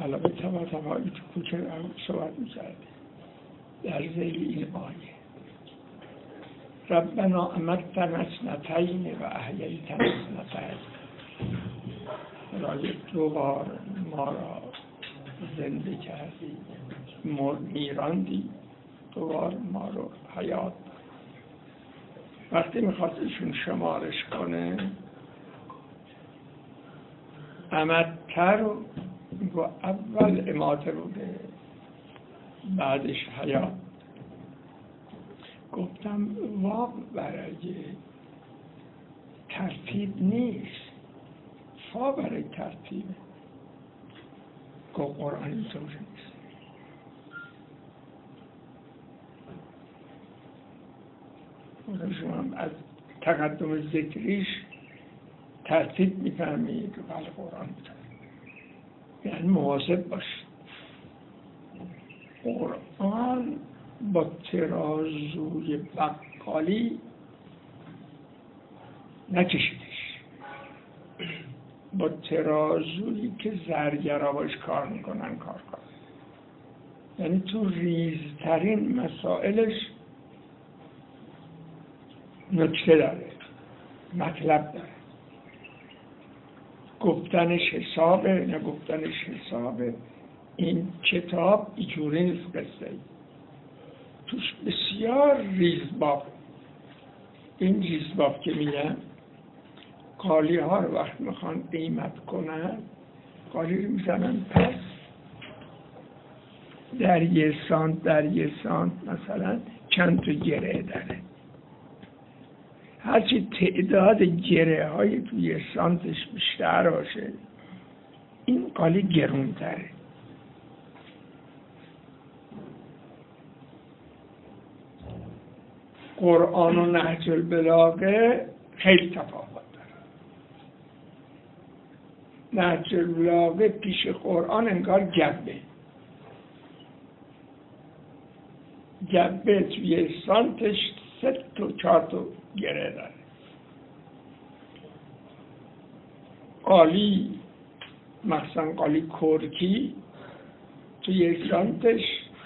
علاوه طبعا تو کوچه هم صحبت می‌کرد در ذیل این آیه ربنا امتنا اثنتین و احییتنا اثنتین، خدای دو بار ما را زنده کردی، میراندی، دو بار ما رو حیات. وقتی میخواست ایشون شمارش کنه امتر رو میگو اول اماته بوده بعدش حیات. گفتم واو برای ترتیب نیست، فا برای ترتیبه. گفت قرآن اینطور نیست. شما از تقدم ذکریش ترتیب میفهمید که بله قرآن یعنی مواظب باشید. قرآن با ترازوی بقالی نکشیدش، با ترازویی که زرگرها باش کار میکنن کار کنن. یعنی تو ریزترین مسائلش نکته داره، مطلب داره. گفتنش حسابه نه گفتنش حسابه. این کتاب اینجوری نیست، قصه ای توش بسیار ریزباب. این ریزباب که میگن قالی ها رو وقت میخوان قیمت کنن، قالی رو میزنن پس در یه سانت مثلا چند تا گره داره. هرچی تعداد گره های توی سانتش بیشتر باشه این قالی گرونتره. قرآن و نهج البلاغه خیلی تفاوت داره. نهج البلاغه پیش قرآن انگار گبه توی سانتش 3 تا 4 تا گره داره. قالی مثلا قالی کرکی توی سانتش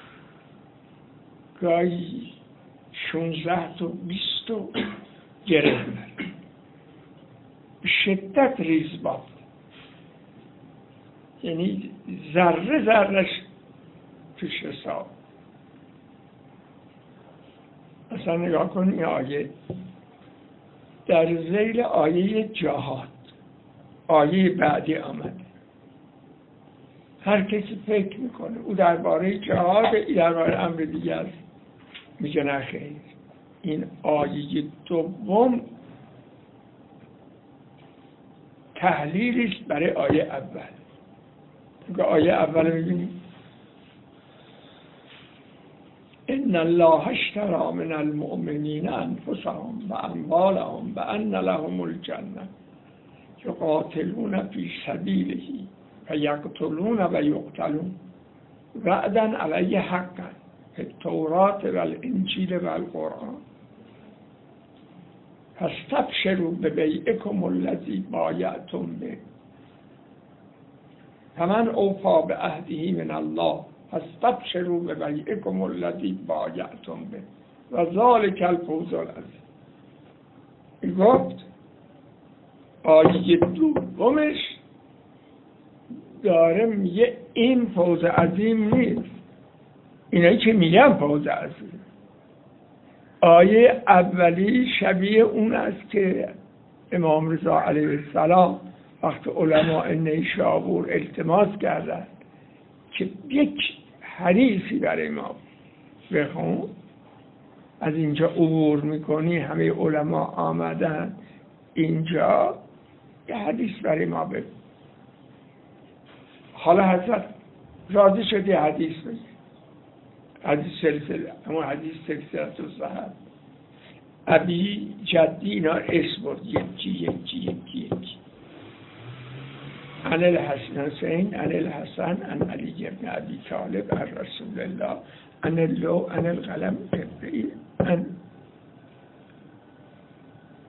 گاهی 16 تا 20 تا گره داره. به شدت ریزباب، یعنی ذره ذرهش توش حساب. مثلا نگاه کن این آیه در ذیل آیه جهاد، آیه بعدی آمده. هر کسی فکر میکنه او درباره جهاد، ای درباره امر دیگر میگه نه خیر. این آیه دوم تحلیلیست برای آیه اول. که آیه اول میبینیم ان الله اشتری من المؤمنین انفسهم و اموالهم بان لهم الجنه یقاتلون فی سبیله و یقتلون و یقتلون وعدا علیه حقا فی التوراة و الانجیل و القرآن فاستبشروا ببیعکم الذی بایعتم به فمن اوفی بعهده من الله فاستبشروا ببیعکم الذی بایعتم به و ذلک الفوز العظیم. گفت آیه دومش داره میگه این فوز عظیم نیست، اینایی که میگن فوز عظیم. آیه اولی شبیه اون است که امام رضا علیه السلام وقت علماء نیشابور التماس کردند که یک حدیثی برای ما بخون، از اینجا عبور میکنی همه علما آمدن اینجا یه حدیث برای ما بگو. حالا حضرت راضی شد یه حدیث بگی، حدیث سلسله، اما حدیث سلسله تو صحب ابی جدی اینا اسم برد یکی عن الحسن حسین عن الحسن عن علی ابن ابی طالب عن رسول الله عن اللو عن القلم عن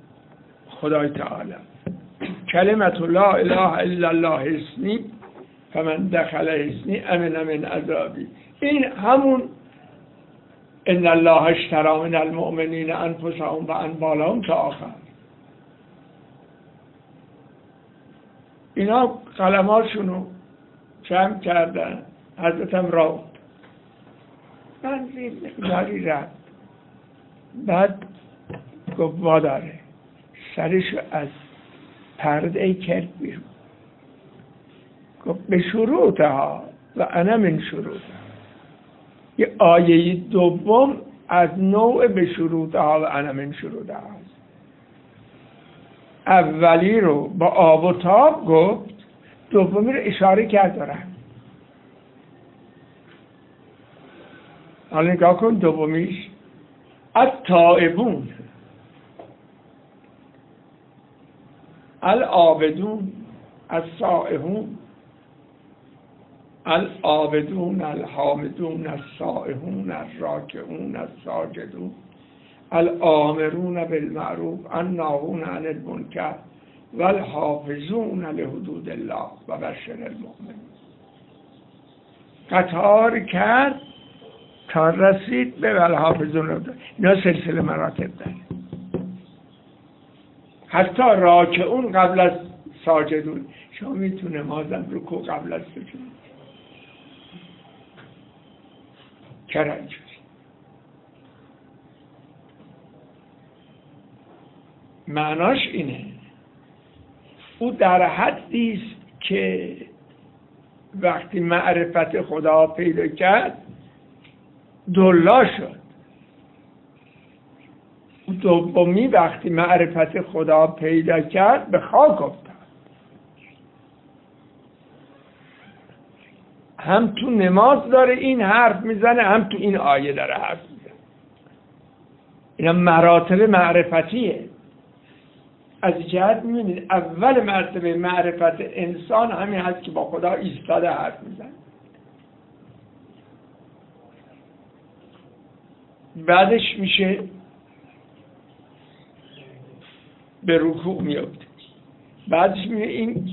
خدای تعالی. کلمت لا اله الا الله اسمی فمن دخل حصنی امن من عذابی. این همون ان الله اشتری من المؤمنین انفسهم و اموالهم تا آخر. اینا قلماشونو جمع کردن، حضرتم را منزل مقداری رفت، بعد گفت واداره سرشو از پرده کرد بیرون، گفت به شروطها و انا من شروطها. یه آیه دوم از نوع به شروطها و انا من شروطها هست. اولی رو با آب و تاب گفت، دومی رو اشاره کرد دارن. حالا نگاه کن دومیش التائبون العابدون السائحون العابدون الحامدون السائحون الراکعون الساجدون الآمرون بالمعروف الناهون عن المنکر والحافظون لحدود الله و بشر المؤمنین. قطار کرد تا رسید به والحافظون. اینا سلسله مراتب داره. حتی راکعون قبل از ساجدون. شما میتونه نمازم رکوع قبل از سجود. چرا اینجوری؟ معناش اینه او در حدی است که وقتی معرفت خدا پیدا کرد دلا شد. او دومی وقتی معرفت خدا پیدا کرد به خاک افتاد. هم تو نماز داره این حرف میزنه، هم تو این آیه داره حرف میزنه. اینا مراتب معرفتیه. از جهت میبینید اول مرتبه معرفت انسان همین هست که با خدا ایستاده حرف میزنه. بعدش میشه به رکوع میفته. بعدش میگه این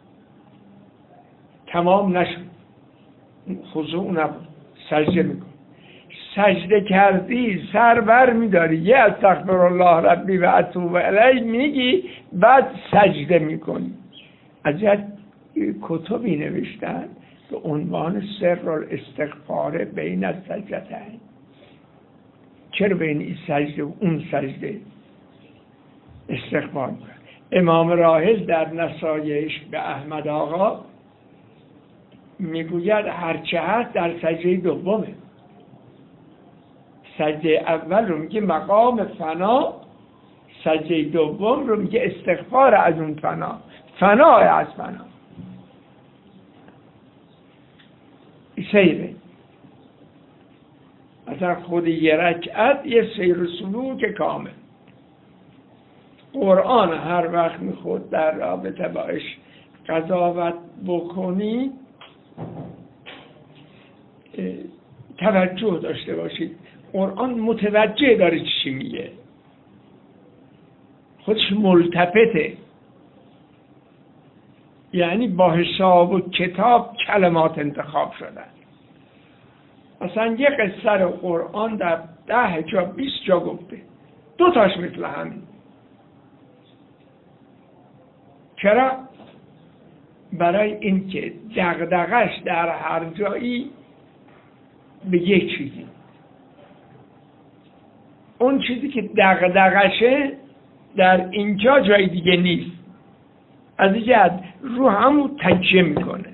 تمام نشد، خضوع نبود، سجده میکن. سجده کردی سر بر میداری یه استغفر الله ربی و اتوب الیه میگی، بعد سجده میکنی. از جهت کتبی نوشتن به عنوان سر الاستغفار بین السجدتین. چرا بین این سجده و اون سجده استغفار میکنن؟ امام راحل در نصایحش به احمد آقا میگوید هرچه هست در سجده دومه. سجده اول رو میگه مقام فنا، سجده دوم رو میگه استغفار از اون فنا، فنا از فنا. سیره مثلا خود یه رکعت یه سیر و سلوک کامل. قرآن هر وقت میخود در رابطه باش قضاوت بکنی توجه داشته باشید. قرآن متوجه داره چی میگه، خودش ملتفته، یعنی با حساب و کتاب کلمات انتخاب شدن. مثلا یه قصه رو قرآن در 10 جا 20 جا گفته، 2 تاش مثل همین. چرا؟ برای اینکه دغدغش در هر جایی به یک چیزی، اون چیزی که دغدغشه در اینجا جای دیگه نیست. از این جهت رو همون تکیه میکنه.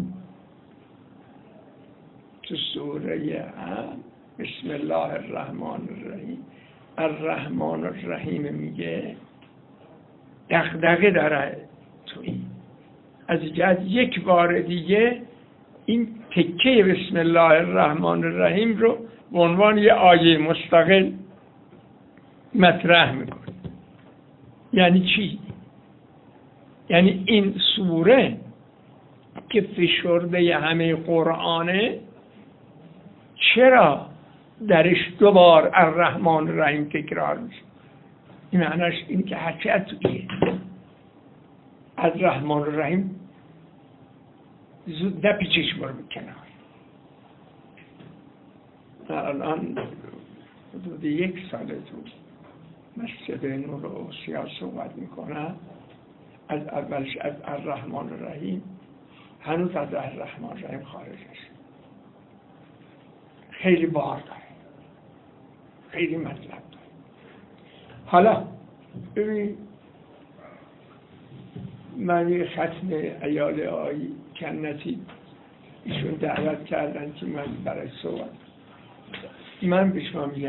تو سوره بسم الله الرحمن الرحیم، الرحمن الرحیم میگه دغدغه داره تو این. از این جهت یک بار دیگه این تکه بسم الله الرحمن الرحیم رو به عنوان یه آیه مستقل مطرح میکنه. یعنی چی؟ یعنی این سوره که فشرده همه قرآنه، چرا درش 2 بار الرحمن الرحیم تکرار میشه؟ این معناش این که هرچه تویه از رحمان الرحیم زود نپیچش برو به کنار. الان حدود 1 سال تو مسجد نور اوسیا صحبت میکنم، از اولش از الرحمن الرحیم، هنوز از الرحمن الرحیم خارجش. خیلی بار داره، خیلی مطلب داره. حالا ببین، من یه ختم عیال آقای کنتی ایشون دعوت کردن که من برای صحبت، من به شما میگم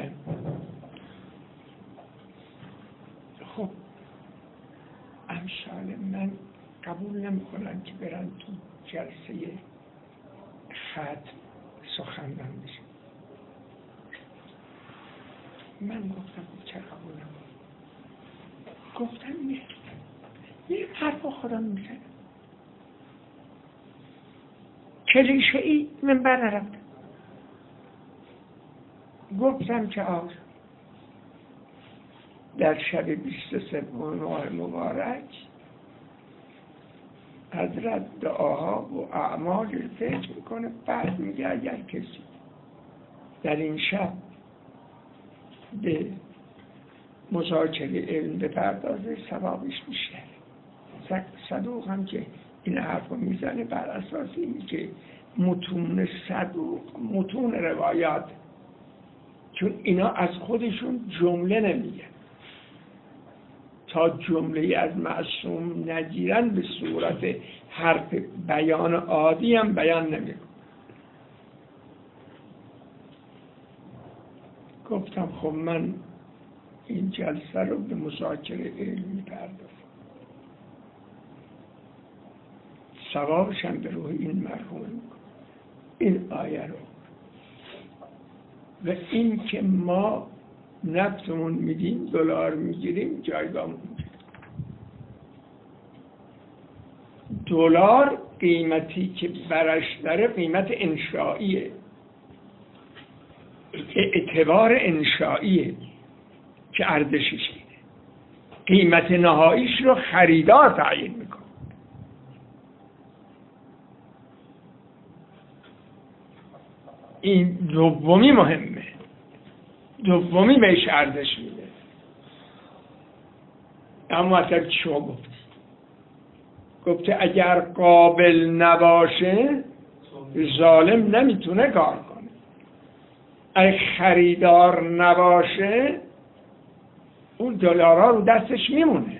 خب امثال من قبول نمیکنن که برن تو جلسه ختم سخنران بشن. من گفتم چرا قبول نمیکنم؟ گفتم یه حرف خودم میزنم کلیشه ای من برنرفتم. گفتم که آقا در شب 23 ماه مبارک حضرت دعاها و اعمال فکر میکنه، بعد میگه اگر کسی در این شب به مذاکره علم بپردازه ثوابش بیشتره. صدوق هم که این حرف رو میزنه بر اساس این که متون روایات، چون اینا از خودشون جمله نمیگن، تا جمله از معصوم نگیرن به صورت حرف بیان عادی هم بیان نمیکن. گفتم خب من این جلسه رو به مذاکره علمی پردازم، ثوابش هم به روح این مرحوم میکنم. این آیه رو و این که ما نفتمون میدیم، دلار میگیریم، جایگاهمون میگیریم. دلار قیمتی که برش داره قیمت انشائیه، اعتبار انشائیه که ارزشش اینه. قیمت نهاییش رو خریدار تعیین میکنه. این دومی مهمه، دومی بهش ارزش میده. اما اصلا شما گفته اگر قابل نباشه ظالم نمیتونه کار کنه. اگه خریدار نباشه اون دلارها رو دستش میمونه.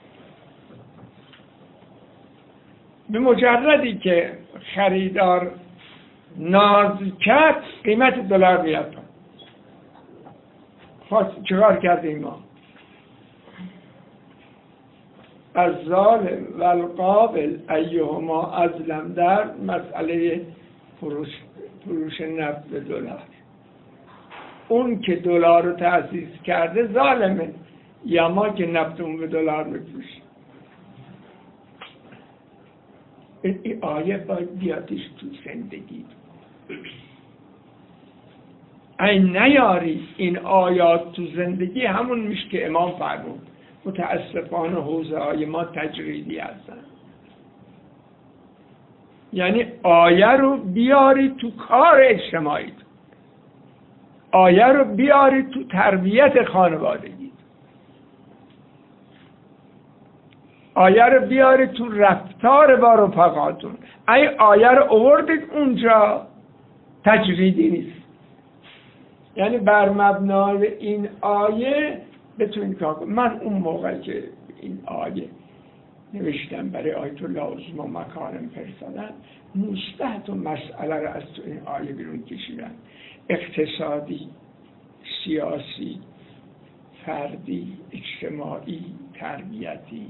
به مجردی که خریدار ناز کرد قیمت دلار میاد. خواست چکار کردیم ما؟ از ظالم و القابل ایهما ازلم در مسئله فروش نفت به دلار. اون که دلار رو تأسیس کرده ظالمه، یا ما که نفتمون به دلار میفروشیم. این آیه باید بیادش تو زندگی. این نیاری این آیات تو زندگی، همون میشه که امام فرمود متاسفانه حوزه های ما تجریدی هستن. یعنی آیه رو بیاری تو کار اجتماعی، آیه رو بیاری تو تربیت خانوادگی، آیه رو بیاری تو رفتار با رفقاتون. این آیه رو آوردید اونجا تجریدی نیست. یعنی بر مبنای این آیه بتونید کار کنید. من اون موقع که این آیه نوشتم برای آیت الله عظما مکارم فرستادن، 19 مسئله رو از تو این آیه بیرون کشیدن: اقتصادی، سیاسی، فردی، اجتماعی، تربیتی.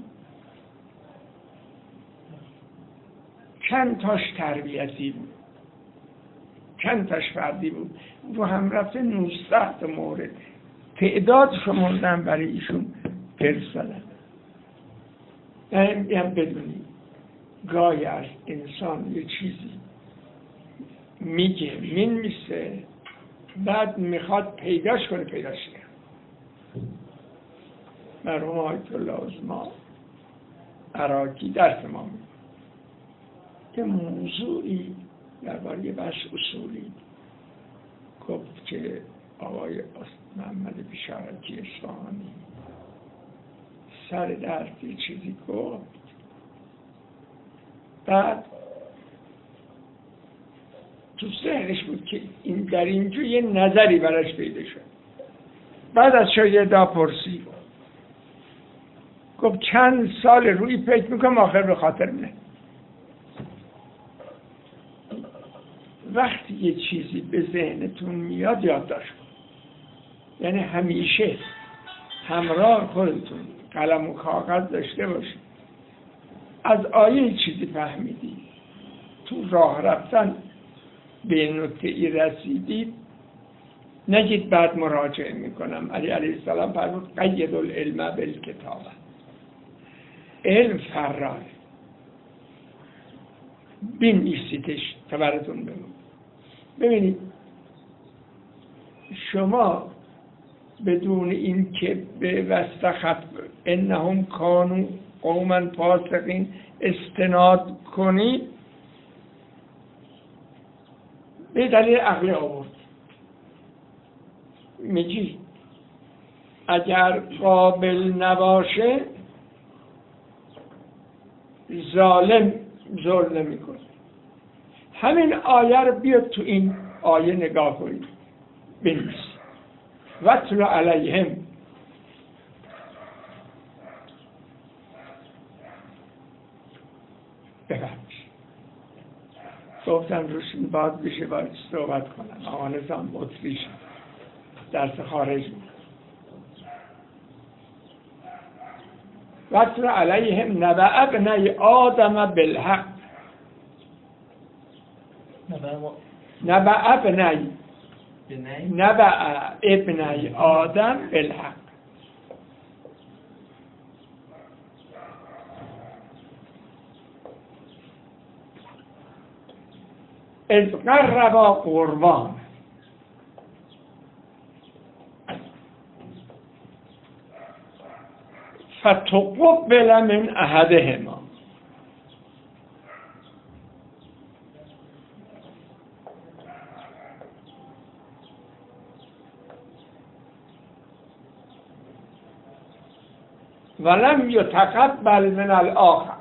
چند تاش تربیتی بود، چند تاش فردی بود. رو هم رفته 19 مورد تعداد شمردن برای ایشون فرستادن. یعنی هم بدونی گاهی از انسان یه چیزی میگه مینویسه، بعد میخواد پیداش کنه، پیداش کنه. مرحوم آیت الله عظما عراقی درس ما میگه که موضوعی درباره یه بحث اصولی گفت که آقای محمد بشارتی اصفهانی سر درد یه چیزی گفت، بعد تو ذهنش بود که این در اینجا یه نظری براش پیدا شد. بعد از شاگردا پرسید، گفت چند سال روی فکر میکنم آخر به خاطر نه. وقتی یه چیزی به ذهنتون میاد یادداشت کن، یعنی همیشه همراه خودتون قلم و کاغذ داشته باشید. از آیه چیزی فهمیدید، تو راه رفتن به نکته ای رسیدید، نگید بعد مراجعه میکنم. علی علیه السلام فرمود قید العلم بالکتاب، علم فرار بنویسیدش تا براتون بمون. ببینید شما بدون این که به واستخف انهم کانوا قوما فاسقین استناد کنید، به دلیل عقلی آورد. میگی اگر قابل نباشه ظالم ظلم نمیکنه. همین آیه رو بیاد تو این آیه نگاه کنید، بنویس وَاتْلُ عَلَیْهِمْ. ببخش گفتم روش باید بشه باید صحبت کنم. آقا نظام اتریش درس خارج بود. وَاتْلُ عَلَیْهِمْ نَبَأَ ابْنَیْ آدَمَ بِالْحَقِّ. نبأ ابنی آدم بالحق. اذ قربا قربان فتقبل من احدهما ولم یتقبل من الاخر.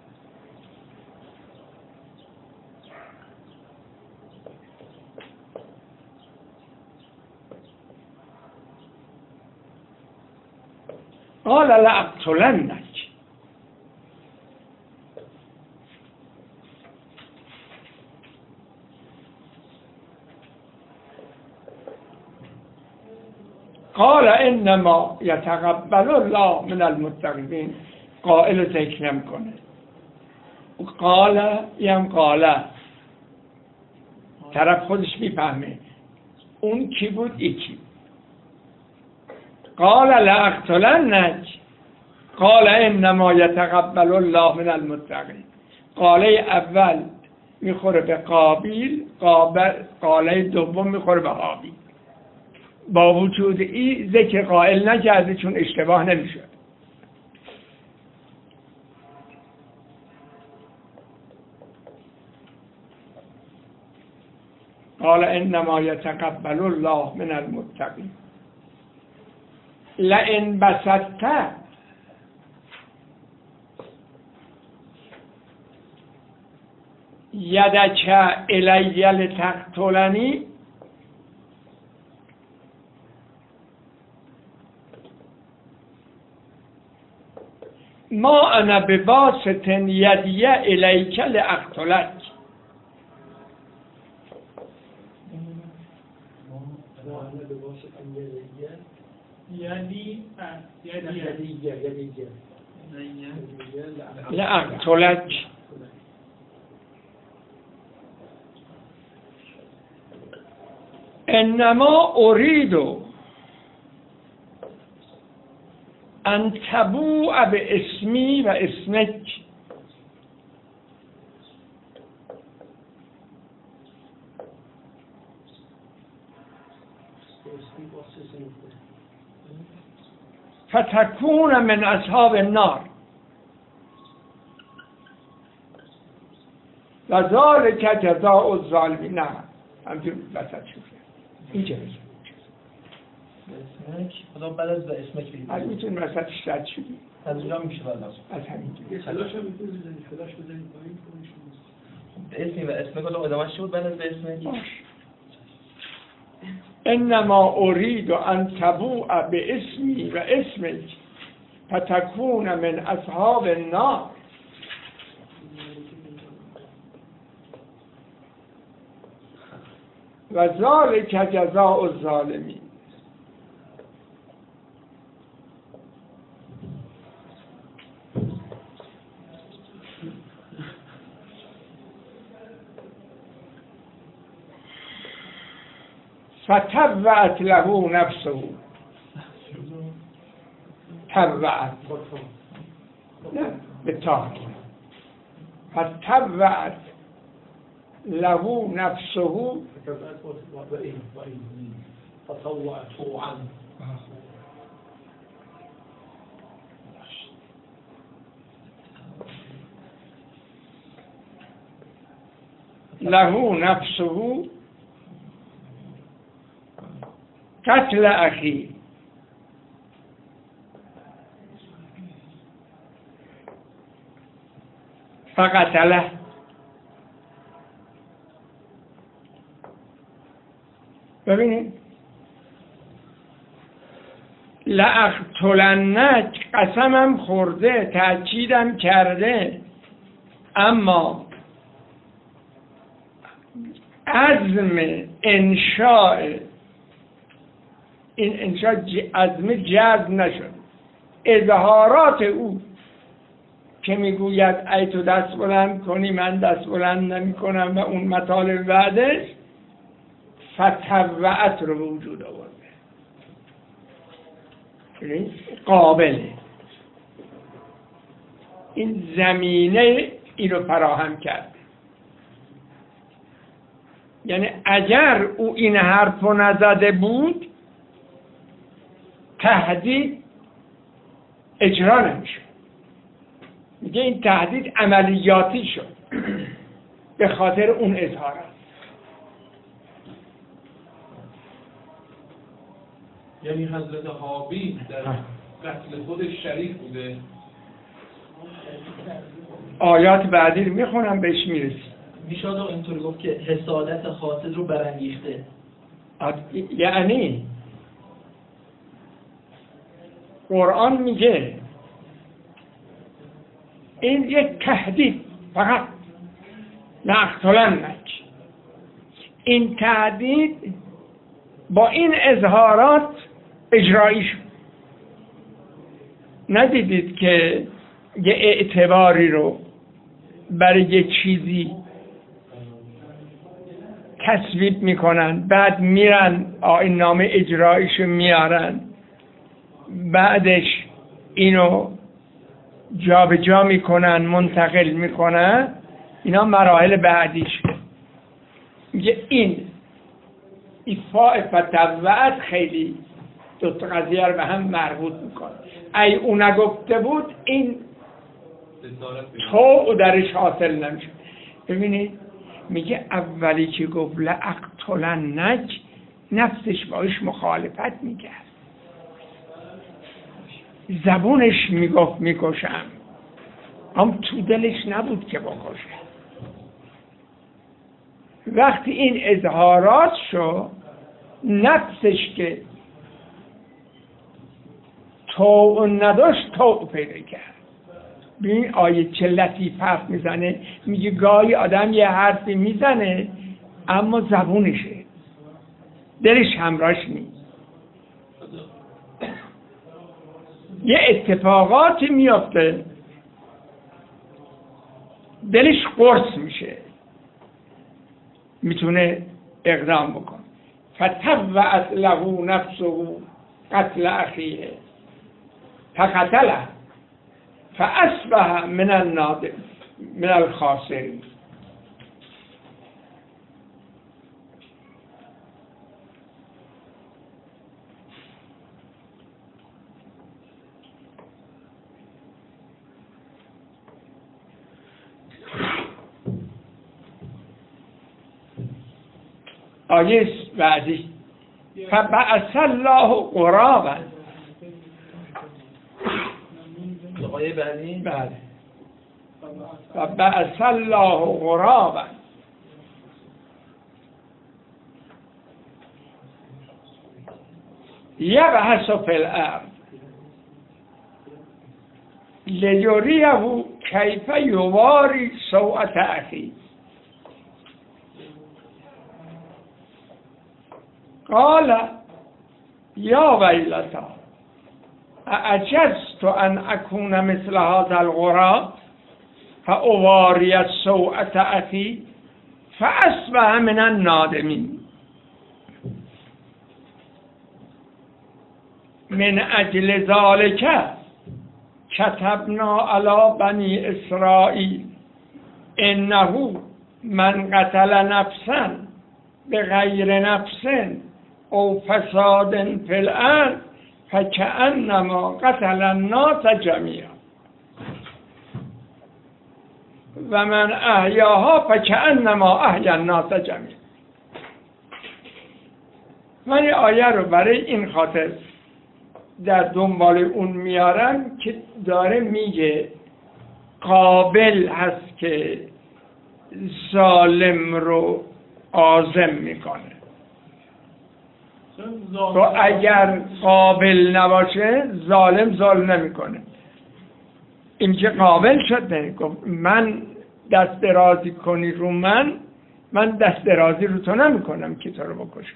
قال لأقتلنك. قال انما یتقبل الله من المتقین. قائل ذکر نمیکنه. قال یم قال طرف خودش میفهمه اون کی بود یکی. قال لأقتلنك. قال انما یتقبل الله من المتقین. قاله اول میخوره به قابیل، قاله دوم میخوره به حابیل. با وجود این ذکر قائل نکرده چون اشتباه نمیشه. قال انما یتقبل الله من المتقین. لئن بسطت یدک الی لتقتلنی ما انا بباسط یدی الیک لاقتلک. لاقتلک. انما اريد ان تبوء باسمی و اسمک. فتكون من اصحاب النار. و ذالک جزاء الظالمین. نه همچون وسط شد اینجا اسمک خدا بعد از به اسمک بگید از میتونی وسطش رد شدی از اونجا میشه بعد از همینجا فلاش هم میتونی بزنی فلاش بزنی پایین اسمی و اسمک خدا ادامهش شد بعد از به اسمک انما اريد ان تبوء باسمی و اسمک فتكون من اصحاب النار. و ذالک جزاء الظالمین. فتبعت له نفسه. تبعت نه به تا فتبعت له نفسه تطوع طوعا له نفسه قتل اخی. فقتله ببینید لأقتلنک قسمم خورده تأکیدم کرده اما عزم انشاء این انشاء عزم جزم نشد. اظهارات او که میگوید ای تو دست بلند کنی من دست بلند نمی کنم و اون مطالب بعدش فتوعت رو به وجود آورده. قابله این زمینه ای رو فراهم کرد. یعنی اگر او این حرف رو نزده بود تهدید اجرا نمیشه. میگه این تهدید عملیاتی شد به خاطر اون اظهارات. یعنی حضرت حابیل در قتل خودش شریک بوده. آیات بعدی رو میخونم بهش میرسی. میشاد اینطوری گفت که حسادت حاسد رو برانگیخته. یعنی قرآن میگه این یک تهدید فقط لأقتلنک. این تهدید با این اظهارات اجرایی شد. ندیدید که یه اعتباری رو برای یه چیزی تصویب میکنن بعد میرن این نامه اجراییشو میارن بعدش اینو جابجا میکنن منتقل میکنن. اینا مراحل بعدیش. میگه این ایفاء فتوعت خیلی دو تا قضیه رو به هم مربوط میکنه. ای او نگفته بود این تو درش حاصل نمیشه. ببینید میگه اولی که گفت لأقتلنک نفسش باش مخالفت میکرد. زبونش میگفت میکشم اما تو دلش نبود که بکشه. وقتی این اظهارات شو نفسش که تو نداشت تو پیدا کرد. ببین آیه چه لطیف حرف میزنه. میگه گاهی آدم یه حرفی میزنه اما زبونشه دلش همراهش نیست. یه اتفاقاتی میافته دلش قرص میشه میتونه اقدام بکن. فتوعت له نفسه قتل اخیه فقتله فاصبح من الخاسرین. آیه بعدی فبعث الله غرابا. آیه بعدی بله فبعث الله غرابا یبحث فی الارض لیریه کیف یواری سوءة اخیه قال یا ویلتا اعجزت ان اکون مثل هذا الغراب فاواری سوءة اخی فاصبح من النادمین. من اجل ذلك كتبنا على بني اسرائیل انه من قتل نفسا بغیر نفس او فساد فی الارض فکأنما قتل الناس جمیعا و من احیاها فکأنما احیا الناس جمیعا. من این آیه رو برای این خاطر در دنبال اون میارم که داره میگه قابل هست که ظالم رو عازم میکنه و اگر قابل نباشه ظالم نمیکنه. این که قابل شد نه گفت من دست درازی کنی رو من دست درازی رو تو نمیکنم که تو رو بکشم.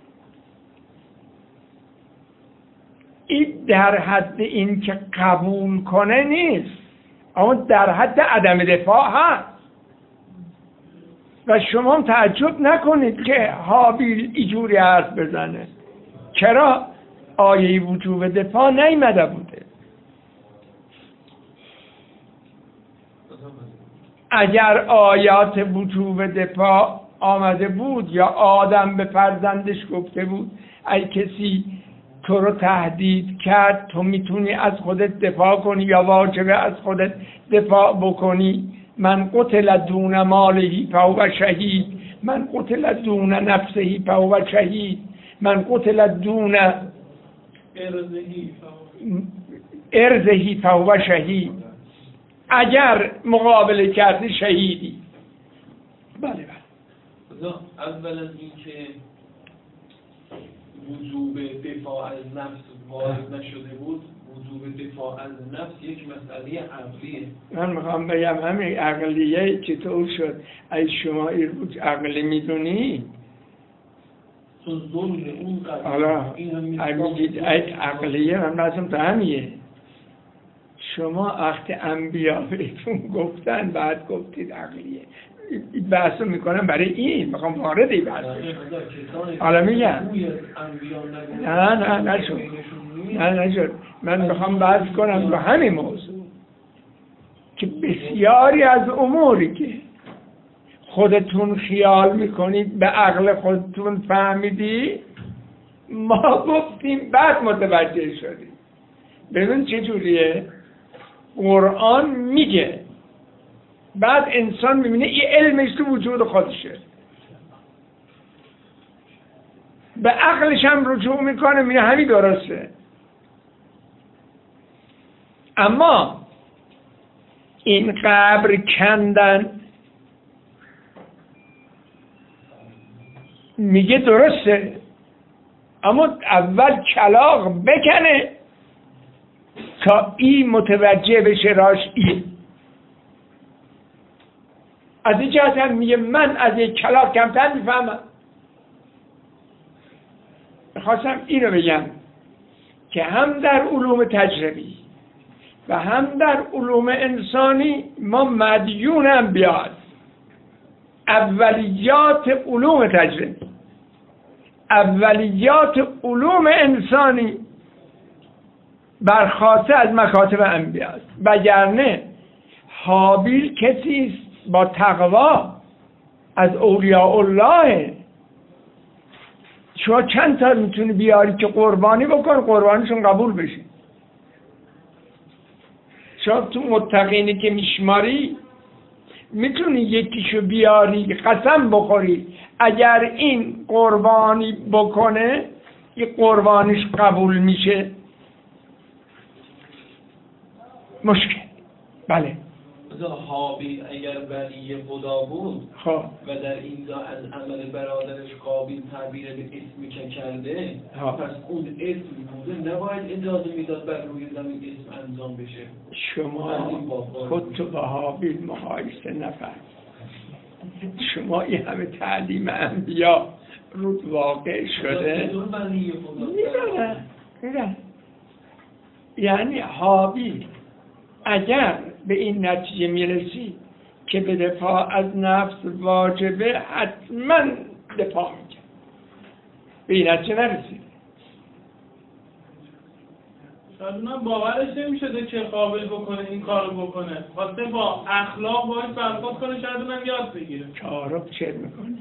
این در حد این که قبول کنه نیست، اما در حد عدم دفاع هست. و شما هم تعجب نکنید که هابیل اینجوری حرف بزنه. چرا؟ آیه وجوب دفاع نیامده بوده. اگر آیات وجوب دفاع آمده بود یا آدم به فرزندش گفته بود ای کسی تو رو تهدید کرد تو میتونی از خودت دفاع کنی یا واجبه از خودت دفاع بکنی، من قتل دون ماله فهو شهید، من قتل دون نفسه فهو شهید، من قتل دون ارزه فهو شهید. اگر مقابله کردی شهیدی. بله بله. اولا این که وجوب دفاع از نفس وارد نشده بود، وجوب دفاع از نفس یک مسئله عقلیه. من میخوام بگم همین عقلیه چطور شد؟ ای شما این عقلی میدونی؟ تو ظلم اون قضیه حالا ای عقلیه من لازم تو همیه. شما وقتی انبیا بهتون گفتن بعد گفتید عقلیه. بحث رو میکنم برای این میخوام وارد این بحث حالا میگم نه نشد. من میخوام بحث کنم رو همین موضوع که بسیاری از اموری که خودتون خیال میکنید به عقل خودتون فهمیدی ما گفتیم بعد متوجه شدیم. ببین چه جوریه قرآن میگه بعد انسان میبینه این علمش تو وجود خودشه، به عقلش هم رجوع میکنه میگه همین درسته. اما این قبر کندن میگه درسته، اما اول کلاغ بکنه تا این متوجه بشه راش این. از این جهت هم میگه من از یک کلاغ کمتر میفهمم. میخواستم اینو بگم که هم در علوم تجربی و هم در علوم انسانی ما مدیونم بیاد اولیات علوم تجربی اولیات علوم انسانی برخواسته از مکاتب انبیاء. وگرنه هابیل کسی با تقوا از اولیاء الله. شما چند تا میتونی بیاری که قربانی بکن قربانیشون قبول بشه؟ شما تو متقینی که میشماری میتونی یکیشو بیاری قسم بخوری اگر این قربانی بکنه یه قربانیش قبول میشه؟ مشکل. بله. حابیل اگر ولی خدا بود خب و در اینجا از عمل برادرش قابیل تعبیر به اسمی که کرده، پس اون اسمی بوده نباید اجازه میداد بر روی زمین اسم انجام بشه. شما خودتو با حابیل مقایسه نفرد. شما این همه تعلیم انبیا رود واقع شده میدونن. یعنی حابیل اگر به این نتیجه میرسی که به دفاع از نفس واجبه حتما دفاع میکرد، به این نتیجه نرسید. شاید اونم باورش نمیشده که قابل بکنه این کارو بکنه، خواسته با اخلاق باید برخورد کنه، شاید اونم یاد بگیره. چهارم چه میکنه؟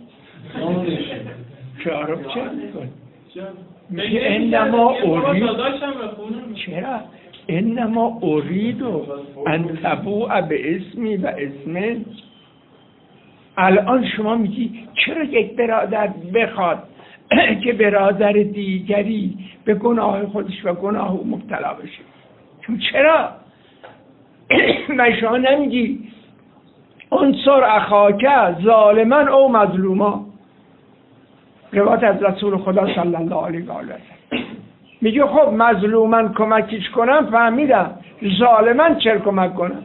چهارم چه میکنه؟ میگه انما ارید. چرا؟ انما ارید ان تبوء به اسمی و اسم. الان شما میگی چرا یک برادر بخواد که برادر دیگری به گناه خودش و گناه او مبتلا بشه؟ چون چرا؟ من شما نمیگی انصر اخاک ظالما او مظلوما، روایت از رسول خدا صلی الله علیه و آله. میگه خب مظلوما کمکش کنم، فهمیدم، ظالما چرا کمک کنم؟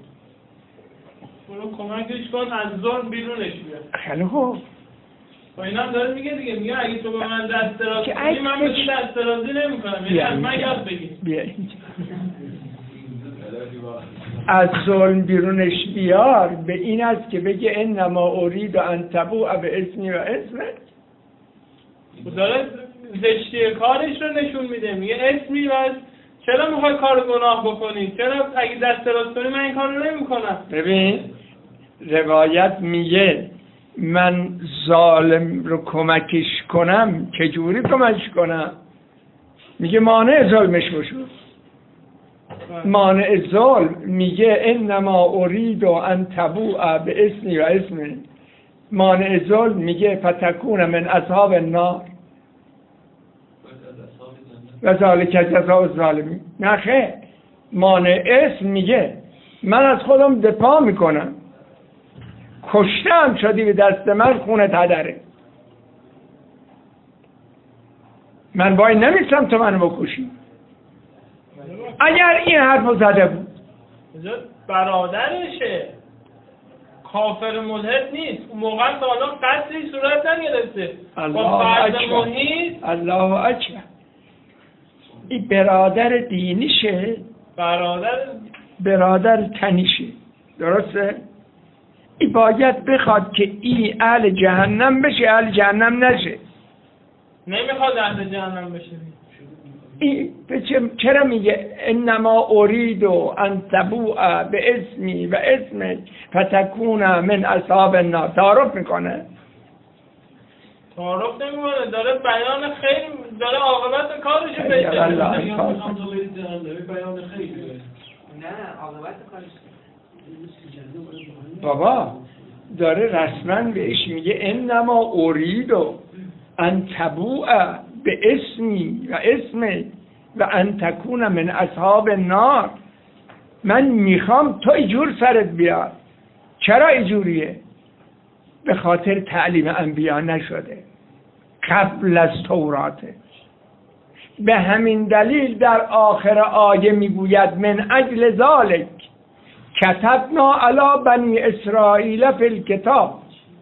اونو کمکش کن از ظلم بیرونش بیاد. خیلی خوب. با اینا داره میگه دیگه، میگه اگه تو به من دست دراز کنی من به تو دست درازی نمیکنم، یعنی از من یاد بگیر. بیا اینجا. از ظلم بیرونش بیار به این است که بگه انما ارید ان تبوء به اسمی و اسمت. داره زشتی کارش رو نشون میده، میگه اسمی و چرا میخوای کار گناه بکنی؟ چرا اگه دست دراز کنی من این کار رو نمیکنم؟ ببین روایت میگه من ظالم رو کمکش کنم، چجوری کمکش کنم؟ میگه مانع ظلمش بشو. مانع ظلم میگه انما ارید ان تبوء به اسمی و اسم. مانع ظلم میگه فتکون من اصحاب النار و ذالک جزاء الظالمین. نه خیر، مانع اسم میگه من از خودم دفاع میکنم، کشتم شدی به دست من، خونت هدره، من وای نمیستم تو منو بکشی. اگر این حرفو زده بود برادرشه، کافر ملحد نیست، اون موقع تا حالا قتلی صورت نگرفته. الله اکبر. این برادر دینیشه، برادر تنیشه، درسته؟ این باید بخواد که این اهل جهنم بشه، اهل جهنم نشه. نمیخواد اهل جهنم بشه. چرا میگه انما ارید ان تبوء به اسمی و اسمک فتکون من اصحاب النار؟ تعارف میکنه؟ تعارف نمیکنه، داره بیان خیر، داره عاقبت کارشو بشه. بیان خیر. نه عاقبت کارش بابا داره رسما بهش میگه انما ارید ان تبوء به اسمی و اسمک و ان تکون من اصحاب النار. من میخوام تو ایجور سرت بیاد. چرا ایجوریه؟ به خاطر تعلیم انبیا نشده، قبل از توراته. به همین دلیل در آخر آیه میگوید من اجل ذالک کتبنا علی بنی اسرائیل فی الکتاب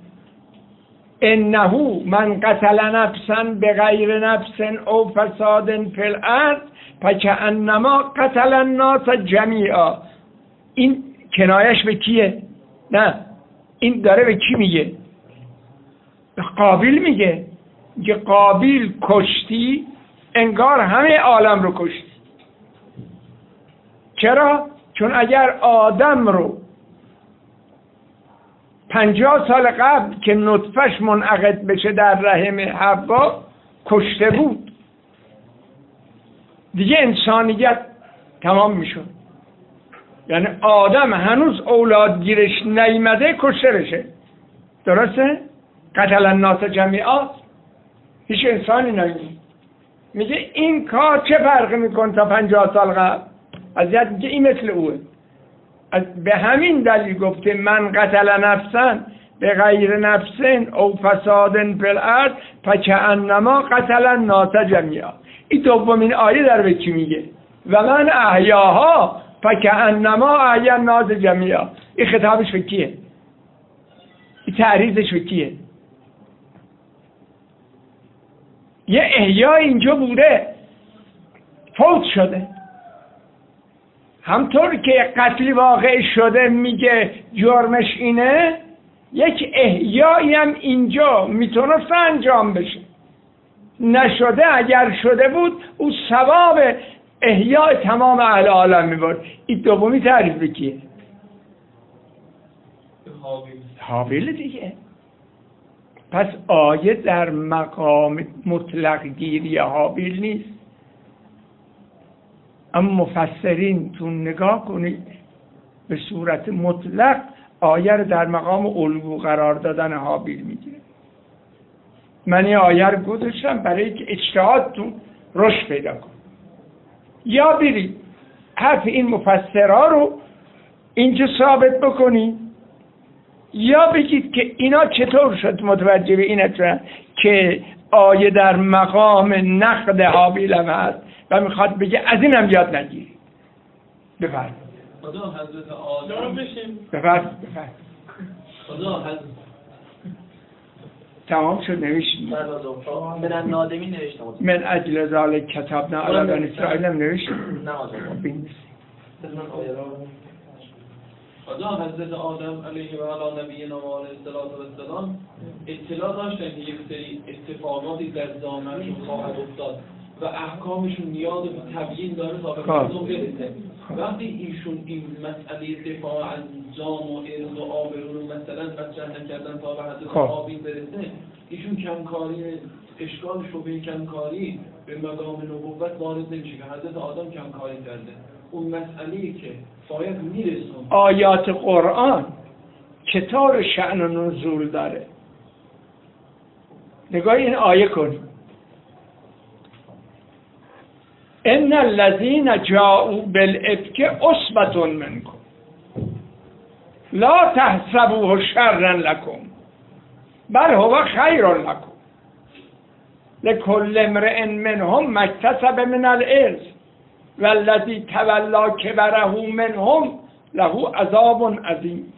انه من قتل نفسا بغیر نفس او فساد فی الارض فکأنما قتل الناس جمیعا. این کنایش به کیه؟ نه، این داره به کی میگه؟ به قابیل میگه که قابیل کشتی انگار همه عالم رو کشتی. چرا؟ چون اگر آدم رو 50 سال قبل که نطفش منعقد بشه در رحم حوا کشته بود، دیگه انسانیت تمام میشد. یعنی آدم هنوز اولاد گیرش نیامده کشته بشه. درسته؟ قتل الناس جمیعا. هیچ انسانی نمیگه. میگه این کار چه فرقی میکنه تا 50 سال قبل؟ ازیت میگه این مثل اوه. به همین دلیل گفته من قتل نفسن به غیر نفسن او فسادن فی الارض فکأنما قتل الناس جمیعا. این دومین آیه در به چی میگه؟ و من احیاها فکأنما احیا الناس جمیعا. این خطابش به کیه؟ این تعریضش به کیه؟ یه احیا اینجا بوده فوت شده، همطور که قتلی واقع شده میگه جرمش اینه، یک احیایی هم اینجا میتونست انجام بشه، نشده. اگر شده بود او ثواب احیای تمام اهل عالم میبرد. این دومی تعریف بکیه؟ حابیل دیگه. پس آیه در مقام مطلق گیری حابیل نیست. اما مفسرین تو نگاه کنید به صورت مطلق آیه رو در مقام الگو قرار دادن حابیل میگیره. من این آیه رو گذاشتم برای که اجتهادتون رشد پیدا کن. یا برید حرف این مفسرها رو اینجا ثابت بکنید، یا بگید که اینا چطور شد متوجه به این شدن که آیه در مقام نقد حابیل هم هست و میخواد بگه از این هم یاد نگیری. بفرد خدا حضرت آدم بفرد خدا حضرت تمام شد. نوشتیم من نادمی نوشتم من اجل ذالک کتبنا علی بنی اسرائیل هم نوشتیم. خدا حضرت آدم علیه و علی نبینا و علیه السلام اطلاع داشتن که یک سری اتفاقاتی در زامنشون خواهد افتاد و احکامشون نیاز به تبیین داره تا به مردم برسه. وقتی ایشون این مسئله دفاع از جام و ارض و آبرو رو مثلا مطرح نکردن تا به حضرت حابیل برسه، ایشون کمکاری اشکال شبهه کمکاری به مقام نبوت وارد نمیشه که حضرت آدم کمکاری کرده. اون مسئله‌ای که باید میرسون آیات قرآن چطور شأن و نزول داره. نگاه این آیه کنید. ان الذين جاءوا بالافك عصبة منكم لا تحسبوه شرا لكم بل هو خير لكم لكل امرئ منهم ما اكتسب من الاثم والذي تولى كبره منهم له عذاب عظيم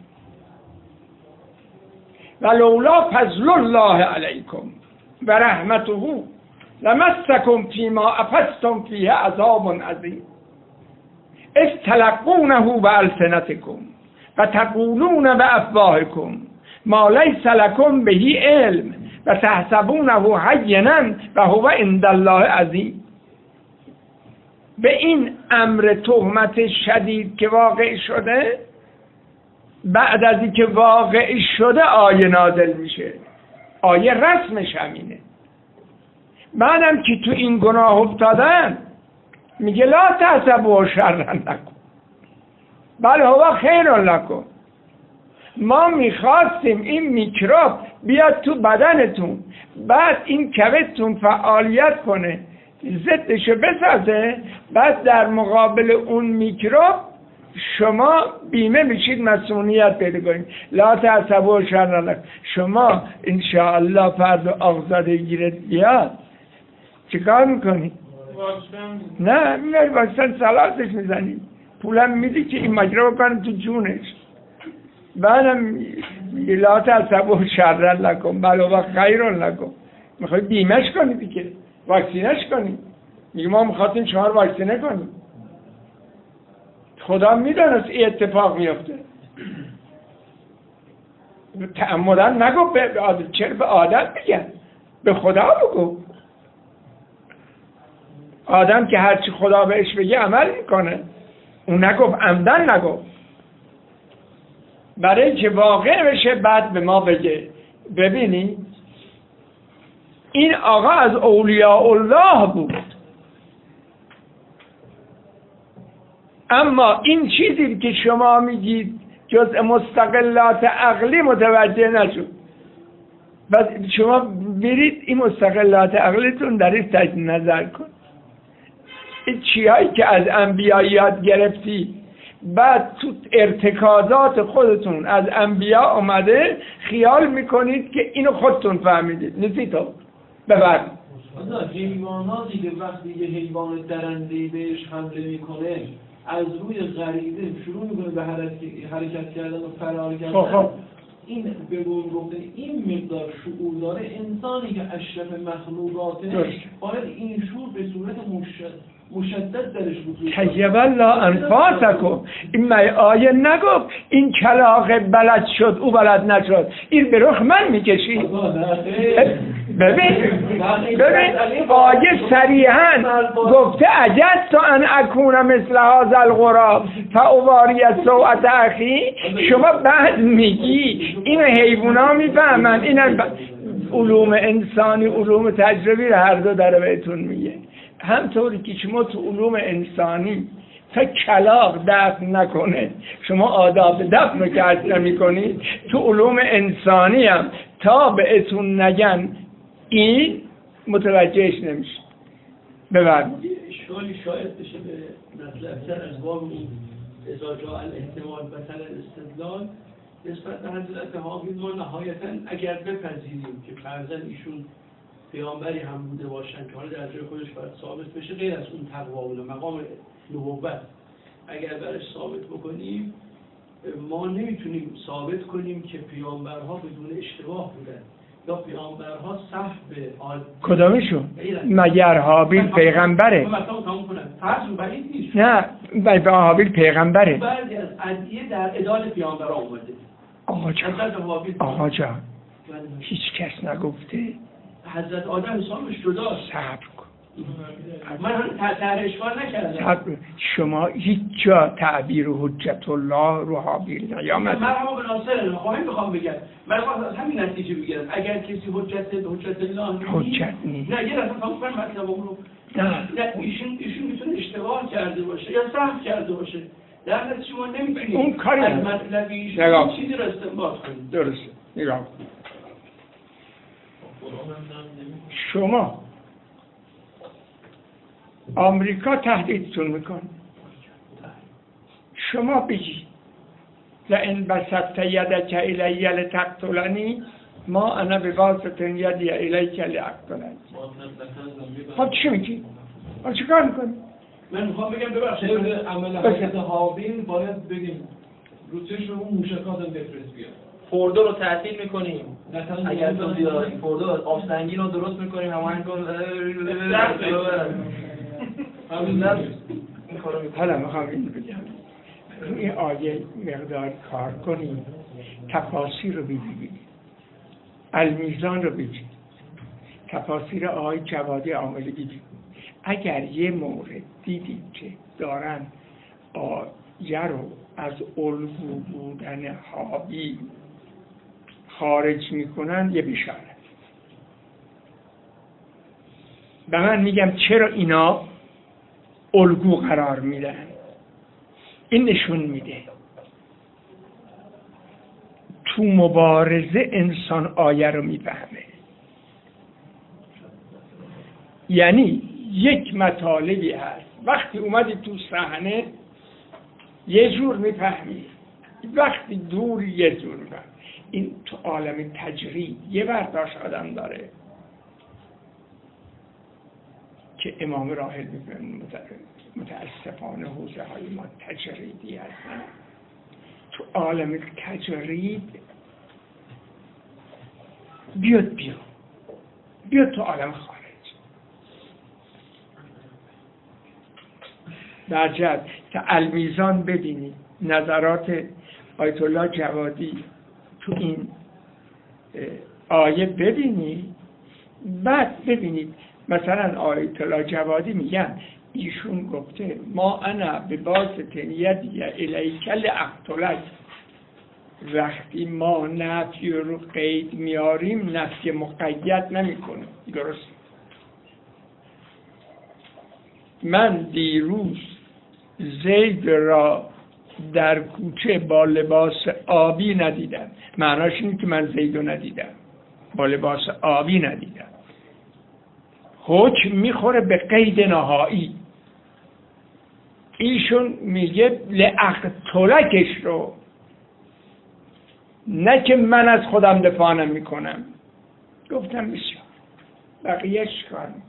ولولا فضل الله عليكم ورحمته لمسكم فيما أفضتم فيه عذاب عظيم إذ تلقونه بألسنتكم وتقولون بأفواهكم ما ليس لكم به علم وتحسبونه هينا وهو عند الله عظيم. به این امر تهمت شدید که واقع شده، بعد از اینکه واقع شده آیه نازل میشه. آیه رسمش همینه. بعدم که تو این گناه افتادن میگه لا تحسبوه شرا لکم بل هو خیر لکم. ما میخواستیم این میکروب بیاد تو بدنتون، بعد این کبدتون فعالیت کنه، ضدشو بسازه، بعد در مقابل اون میکروب شما بیمه میشید مسئولیت پیدا کنید. لا تحسبوه شرا لکم. شما انشاءالله فرد آغزاده گیرت بیاد چیکار میکنی؟ نه میاری واکسن سلاسش میزنی، پولم میدی که این مجرا بکنه تو جونش. بعدم لا تحسبوه شرا لکم بل هو خیر لکم. میخوای بیمهش کنی دیگه، واکسینش کنی. میگه ما میخواستیم شما رو واکسینه کنیم. خدا میدونست این اتفاق میفته. تعمدن نگو به آدم، چرا به آدم میگن؟ به خدا بگو. آدم که هرچی خدا بهش بگه عمل میکنه. اون نگفت، عمدن نگفت، برای که واقع بشه بعد به ما بگه. ببینی این آقا از اولیاء الله بود. اما این چیزی که شما میگید جزء مستقلات عقلی متوجه نشد. بس شما برید این مستقلات عقلیتون در این تجدید نظر کن. این چیایی که از انبیا یاد گرفتی بعد تو ارتکازات خودتون از انبیا آمده خیال میکنید که اینو خودتون فهمیدید. نیستی تو ببر حیوانات دیگه وقتی یه حیوان درنده‌ای بهش حمله میکنه از روی غریزه شروع میکنه به حرکت کردن و فرار کردن. خب این به قول گفتن این مقدار شعور داره. انسانی که اشرف مخلوقاته باید این شعور به صورت مشدد درش وجود داره. طیب الله انفاسکم. این آیه نگفت این کلاغ بلد شد او بلد نشد. این به رخ من میکشی. ببین آیه صریحاً گفته عجزت ان اکون مثل هذا الغراب فاواری سوءة اخی. شما بعد میگی این حیونا میفهمن. این علوم انسانی علوم تجربی رو هر دو داره بهتون میگه. همطوری که شما تو علوم انسانی تا کلاغ دفن نکنه شما آداب دفن رو کشف نمی‌کنید، تو علوم انسانی هم تا بهتون نگن این متوجهش نمیشه. ببرید اشکالی شاید بشه به نسل اکثر از باب این اذا جاء الاحتمال بطل الاستدلال نسبت به حضرت حافظ. ما نهایتاً اگر بپذیریم که فرضاً ایشون پیامبری هم بوده باشن که حالا در جای خودش باید ثابت بشه غیر از اون تقوا و مقام نبوت، اگر برش ثابت بکنیم ما نمیتونیم ثابت کنیم که پیامبرها بدون اشتباه بودن یا پیامبرها صحب کدامشون؟ مگر حابیل پیغمبره؟ نه حابیل پیغمبره. بعضی از ادعیه در عدال پیامبرها اومده. آقا جان هیچ کس نگفته حضرت آدم انسانش جداست. صبر کن. من اشکال نکردم. شما هیچ جا تعبیر حجت الله رو حابیل نیامد. من هم به ناصر نخواهی میخوام بگم. من از همین نتیجه بگیرم اگر کسی حجت الله حجت نیست. نه یه رفت هم کنم مطلب رو نه ایشون میتونه اشتباه کرده باشه یا سهو کرده باشه. در نتیجه شما نمیتونید اون کاری از مطلب ایشون چیزی رو استنباط کنید. درسته. نگاه شما آمریکا تهدیدتون میکنه. شما بگید لئن بسطت یدک الی لتقتلنی ما انا بباسط یدی الیک لاقتلک. خب چی میگی؟ چی کار میکنی؟ من میخوام بگم ببخشید عمل حضرت حابیل باید بگیم رو چشم اون موشکات هم بفرست بیاد. فوردو رو تعطیل میکنیم. اگر تو بیاری فوردو آب سنگین رو درست میکنیم همون کن. حالا میخوام این بگم روی آیه مقدار کار کنیم، تفاسیر رو ببینید، المیزان رو ببینید، تفاسیر آقای جوادی عاملی ببینید. اگر یه مورد دیدید که دارن آیه رو از الگو بودن حابیل خارج میکنن یه بشارت. به من میگم چرا اینا الگو قرار میدن. این نشون میده تو مبارزه انسان آیه رو میفهمه. یعنی یک مطالبی هست وقتی اومدی تو صحنه یه جور میفهمی، وقتی دور یه جور میفهمی. این تو عالم تجرید یه برداشت آدم داره که امام راحل میگن متاسفانه حوزه های ما تجریدی هستن. تو عالم تجرید بیاد تو عالم خارج. در جهت که المیزان ببینید نظرات آیت الله جوادی تو این آیه ببینید، بعد ببینید مثلا آیت الله جوادی میگن ایشون گفته ما انا بباسط یدی الیک لاقتلک. وقتی ما نفی رو قید میاریم نفی مقید نمیکنیم. درست. من دیروز زید را در کوچه با لباس آبی ندیدم. معناش اینه که من زید رو ندیدم، با لباس آبی ندیدم. حکم میخوره به قید نهایی. ایشون میگه لاقتلکش رو، نه که من از خودم دفاع نمیکنم. گفتم بسیار، بقیهش کار میکنم.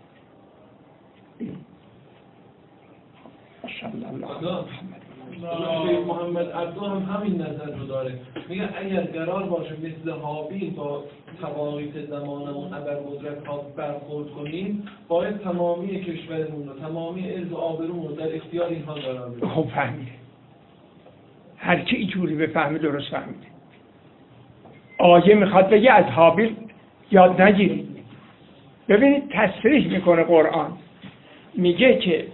محمد عبدو هم همین نظر رو داره. میگه اگر قرار باشه مثل هابیل با تواقیت زمانمون اگر قدرت ها برخورد کنیم، باید تمامی کشورمون رو، تمامی ارض و آبرومون رو در اختیار اینها قرار بدیم. خب فهمیده، هر کی اینجوری بفهمه درست فهمیده. آیه میخواد بگه از هابیل یاد نگیرید. ببینید تصریح میکنه قرآن، میگه که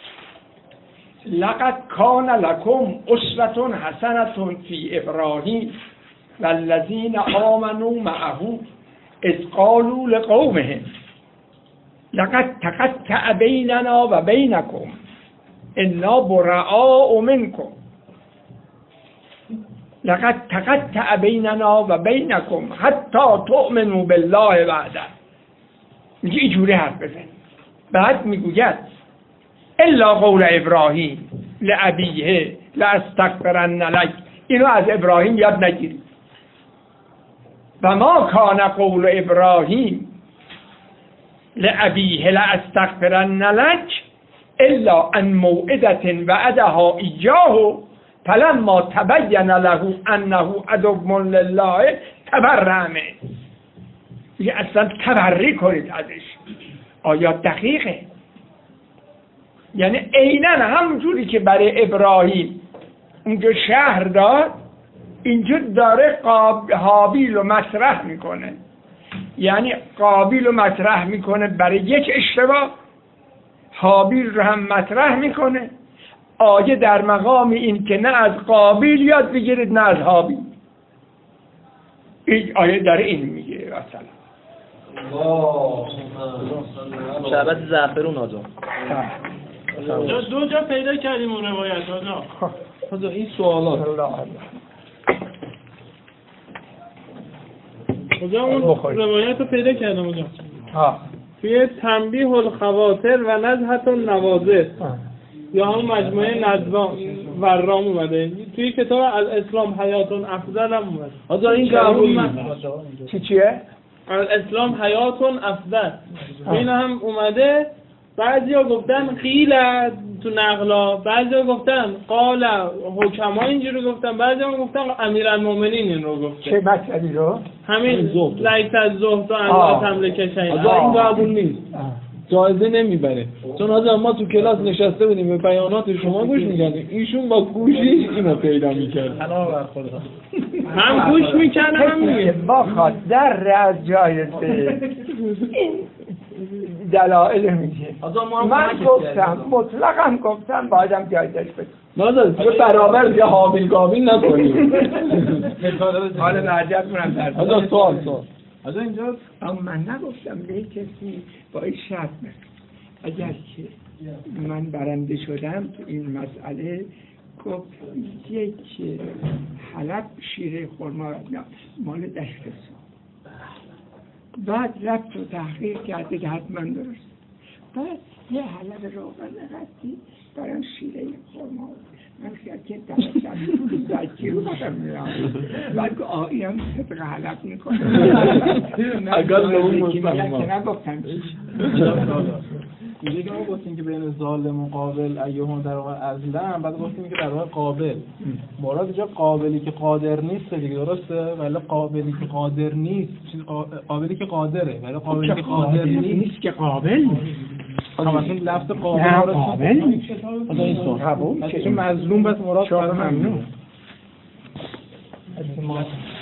لقد کان لکم اسوة حسنة فی ابراهیم والذین آمنوا معه اذ قالوا لقومهم لقد تقطع بیننا و بینکم انا براء منکم لقد تقطع بیننا و بینکم حتی تؤمنوا بالله وحده. میگه اینجوری حرف بزن. بعد میگوید الا قول ابراهیم لابیه لاستغفرن لک. اینو از ابراهیم یاد نگیرید. و ما کان قول ابراهیم لابیه لاستغفرن لک الا ان موعده وعدها ایاه فلما تبین له انه عدو لله تبرأ منه. میگه اصلا تبری کنید ازش. آیات دقیقه، یعنی عیناً همونجوری که برای ابراهیم اونجا شهر داد، اینجا داره هابیل رو مطرح میکنه. یعنی قابیل رو مطرح میکنه برای یک اشتباه، هابیل رو هم مطرح میکنه. آیه در مقام این که نه از قابیل یاد بگیرید نه از هابیل. این آیه داره این میگه. مثلا شربت زعفرون آجا دو جا پیدا کردیم اون روایت آجا. این سوالات آجا اون روایت رو پیدا کردم آجا. توی تنبیه الخواطر و نزهت النوازل یا هم مجموعه نزوان ورام اومده. توی کتاب الاسلام حیات افضل هم اومده. آجا این قبول چیه؟ الاسلام حیات افضل این هم اومده. بعضی ها گفتن قیل تو نقلا، بعضی ها گفتن قال حکما اینجوری گفتن، بعضی ها گفتن امیرالمومنین این رو گفته. چه مطلبی رو؟ همین لیس از زهد و انواع تملک شیئا. این قبول نیست، جایزه نمیبره. چون آجا ما تو کلاس نشسته بودیم به بیانات شما گوش میکردیم، ایشون با گوشی اینو پیدا میکرد. هم گوش میکرد هم میگه با در از جایزه این دلائل میگه. من گفتم مطلقا گفتم بایدم جایزش بدیم. نازد یه برابر یه حامل قابل نکنیم. حالا برجت کنم در آجا سوال از اینجا من نگفتم به کسی با این شرط اگر که من برنده شدم تو این مسئله، گفت یک حلب شیره خرما مال دشت سو. بعد رفت و تحقیق کرده که حتما درست. بعد یه حلب روغن قطعی برای شیره خرما من خیلی که در کیلو باشم میرم. بعد که آئی هم طبق حلب میکنه. اگر اون مستقیم که نگفتم چیش میگه که ما گفتیم که بین ظالم و قابل ایهما در واقع ازلم، بعد گفتیم که در واقع قابل مراد اینجا قابلی که قادر نیست دیگه، درسته؟ ولی قابلی که قادر نیست، قابلی که قادره ولی قابلی که قادر نیست که قابل مثلا لفظ قابل نیست. این سوال چون مظلوم بس مراد ممنون.